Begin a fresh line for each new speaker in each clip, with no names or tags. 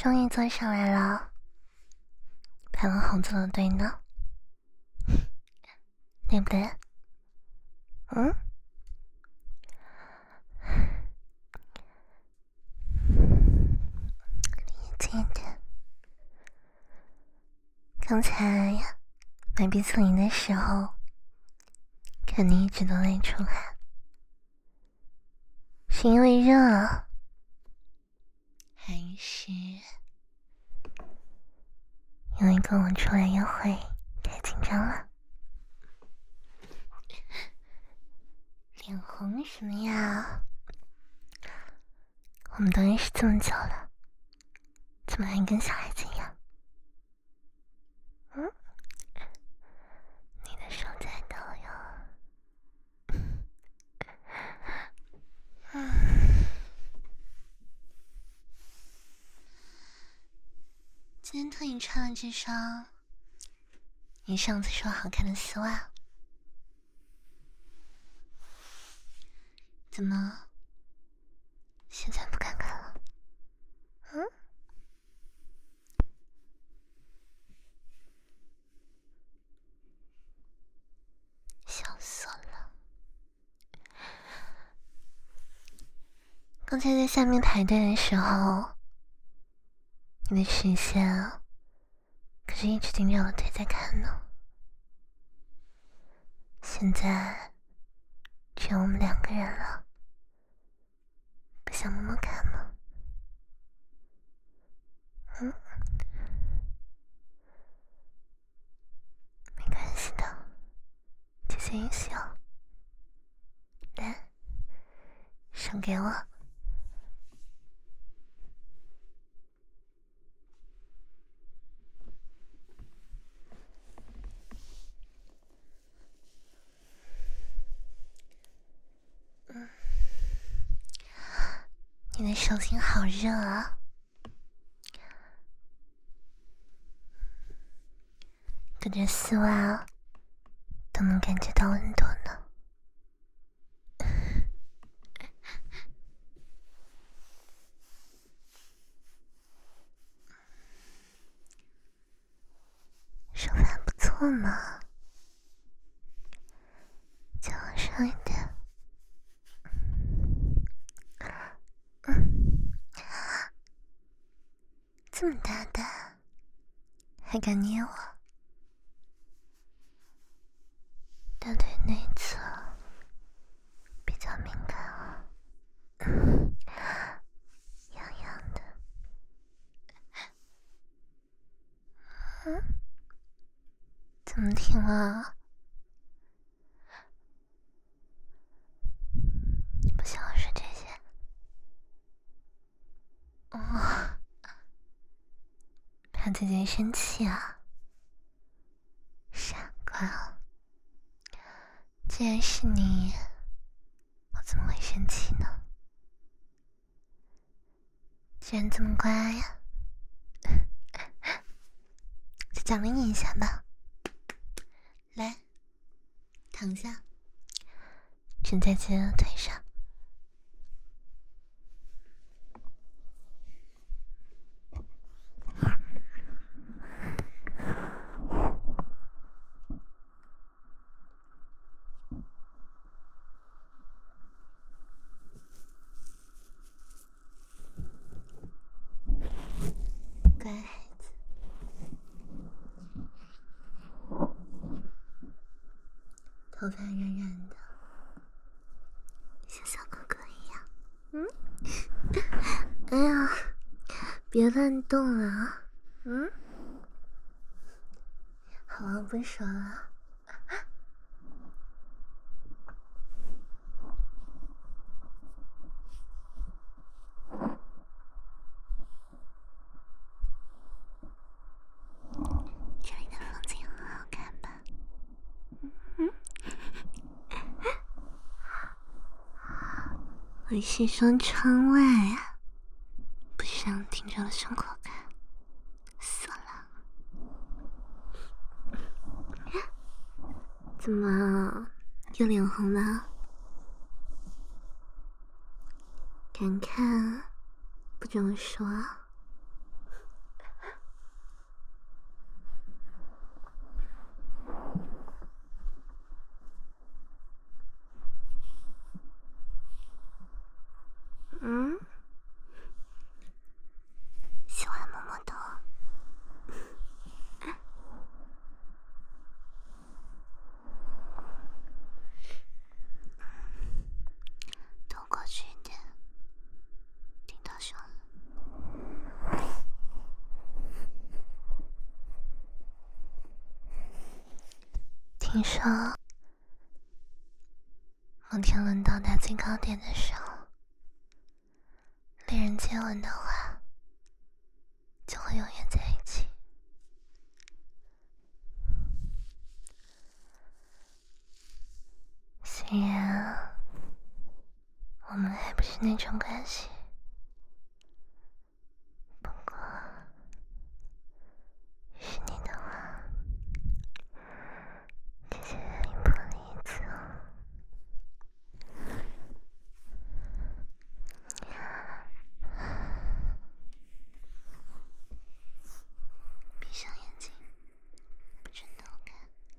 终于坐上来了，排了好久的队呢，对不对？嗯？离近一点。刚才买冰淇淋的时候，看你一直都在出汗，是因为热啊，还是因为跟我出来约会太紧张了？脸红什么呀？我们都认识这么久了，怎么还跟小孩子一样？嗯？你的手在抖哟。今天特意穿了这双你上次说好看的丝袜，怎么现在不敢看了？嗯？笑死我了！刚才在下面排队的时候，你的视线可是一直盯着我腿在看呢。现在只有我们2个人了，不想摸摸看吗？嗯？没关系的，姐姐允许哦。来，手给我。你的手心好热啊，隔着丝袜都能感觉到温度呢。手法不错嘛，再往上一点。这么大胆，还敢捏我？大腿内侧比较敏感啊，痒痒的。怎么停了？不想要说这些。哦，怕姐姐生气啊？傻瓜，既然是你，我怎么会生气呢？既然这么乖呀，就奖励你一下吧。来，躺下，枕在姐姐的腿上。乖孩子，头发软软的，像小哥哥一样。嗯？哎呀，别乱动啊！嗯？好了，不说了。这里的风景很好看吧？我是双窗外啊，不是让听着我胸口看，死了！怎么又脸红了？敢看不准我说啊！ 听说某天轮到达最高点的时候，恋人接吻的话就会永远在一起。虽然我们还不是那种关系，不过是你的话，姐姐愿意破例一次哦。闭上眼睛，不准动弹。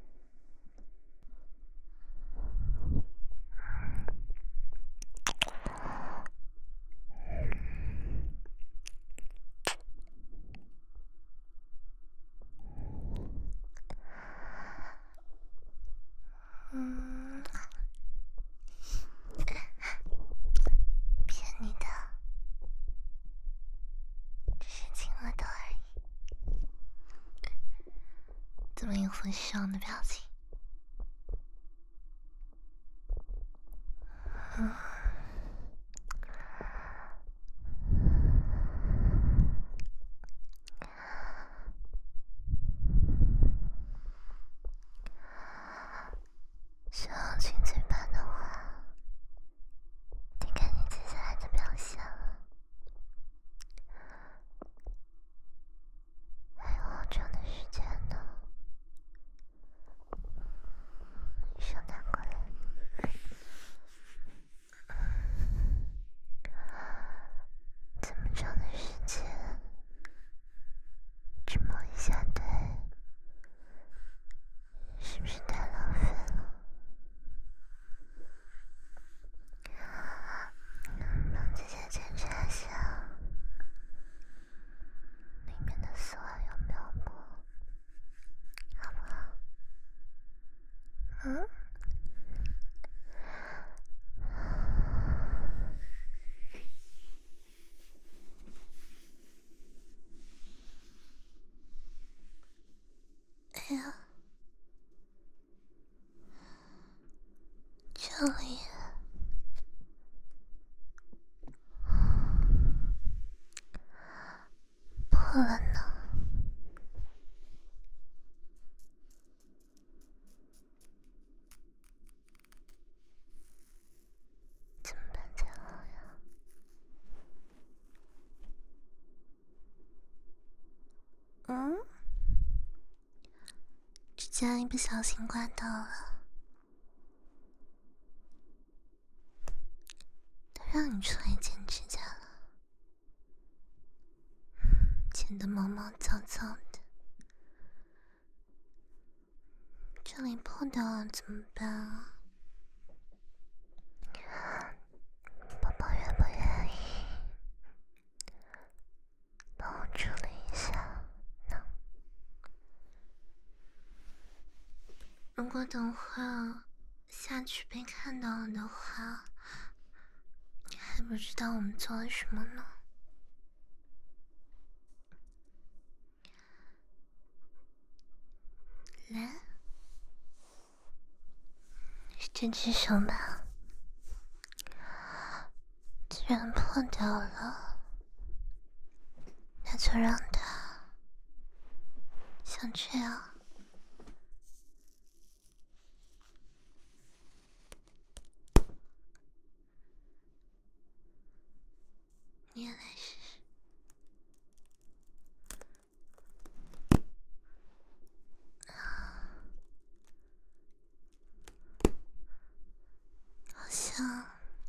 骗你的，只是亲了头而已。怎么一副失望的表情？说好亲嘴巴的话，得看你接下来的表现了。还有好长的时间呢，手拿过来。这么长的时间，只摸一下腿，是不是太浪费了？让姐姐检查一下里面的丝袜有没有破，好不好？哎呀，这里破了呢。怎么办才好呀？指甲一不小心刮到了，都让你出来剪指甲了，剪得毛毛躁躁的，这里破掉了怎么办啊？宝宝愿不愿意帮我处理一下呢？如果等会儿下去被看到了的话，还不知道我们做了什么呢。来，是这只手吧？既然破掉了，那就让它像这样。你也来试试。好像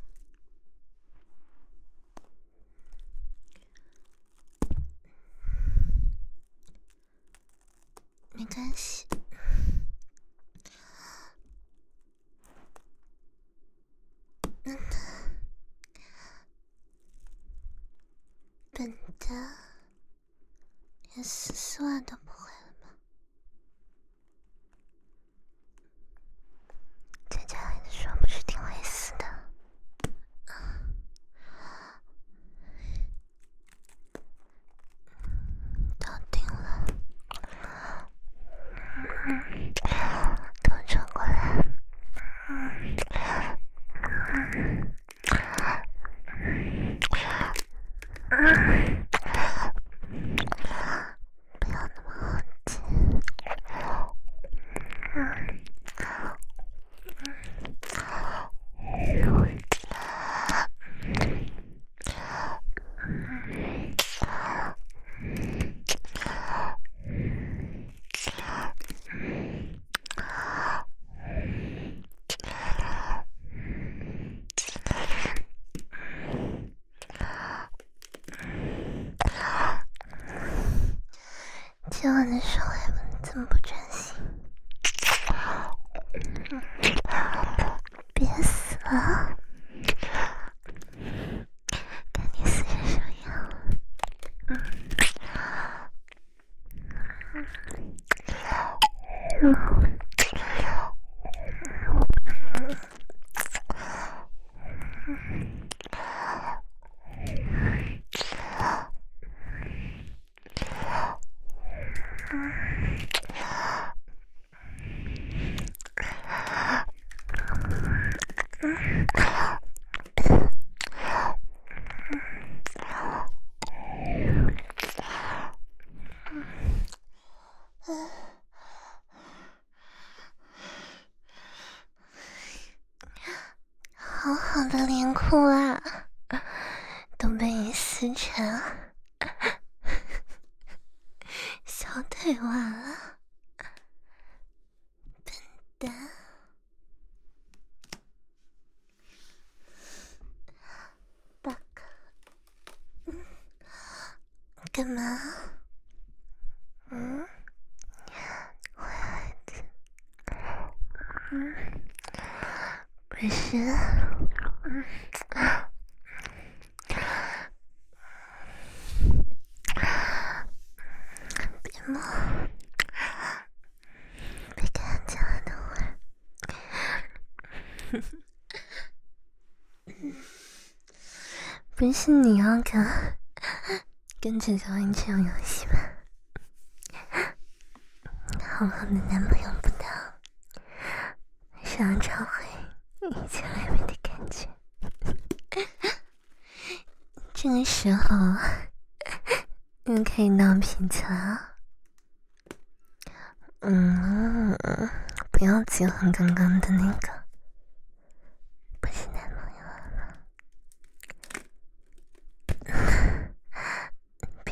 没关系。笨蛋，连丝袜都不会了吗？姐姐一直说不是挺会死的。 接吻的时候还怎么不专心？别死了！看你死成什么样！好好的连裤啊，都被你撕成小腿袜了，笨蛋！大哥，干嘛？坏孩子，不是，别摸，别看见了，等会儿。不是你要跟着小英这样游戏吗？好好的男朋友不当，想要找回以前暧昧的感觉。这个时候你可以闹脾气了。不要结婚刚刚的那个，不是男朋友了吗？别，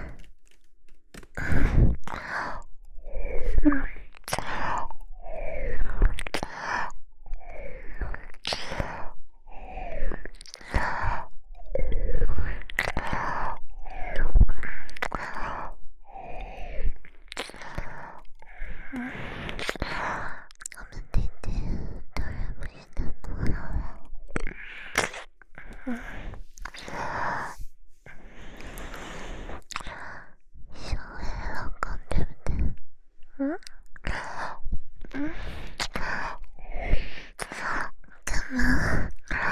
我们弟弟当然不是男朋友了。想为老公对不对？干嘛？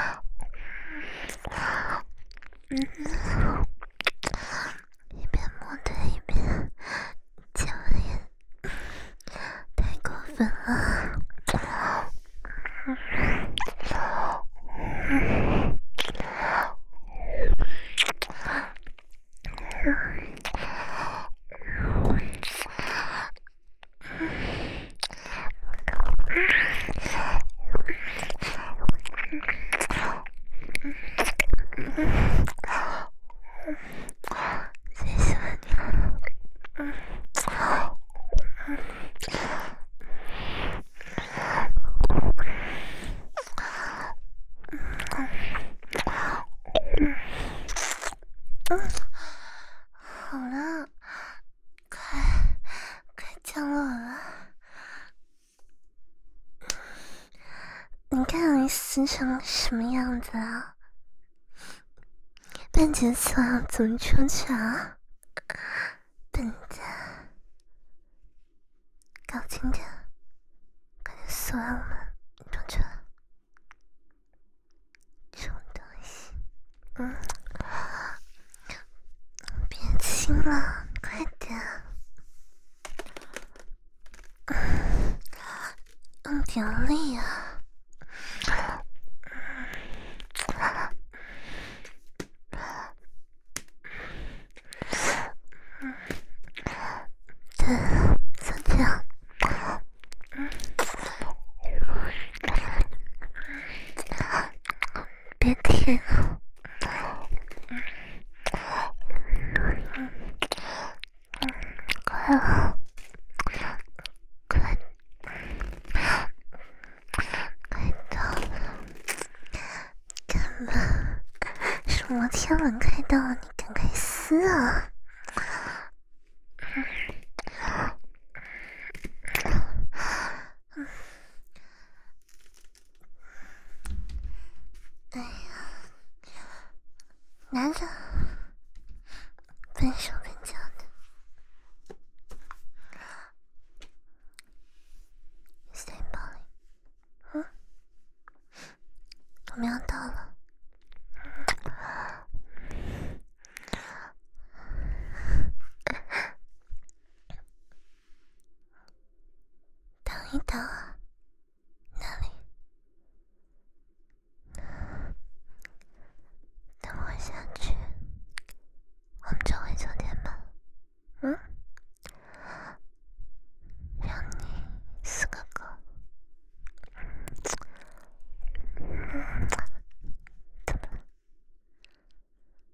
一边摸对一边接吻也太过分了。最喜欢你了。好了，快降落了。你看你撕成什么样子啊？半截丝袜怎么出去啊？笨蛋，搞清点，快点撕完我们出去了。臭东西，别亲了，快点，用点力啊！对，就这样。别停！快了，快到了！干嘛？是摩天轮开到了，你赶快撕啊！ 男人笨手笨脚的。Stay Polly，我们要到了。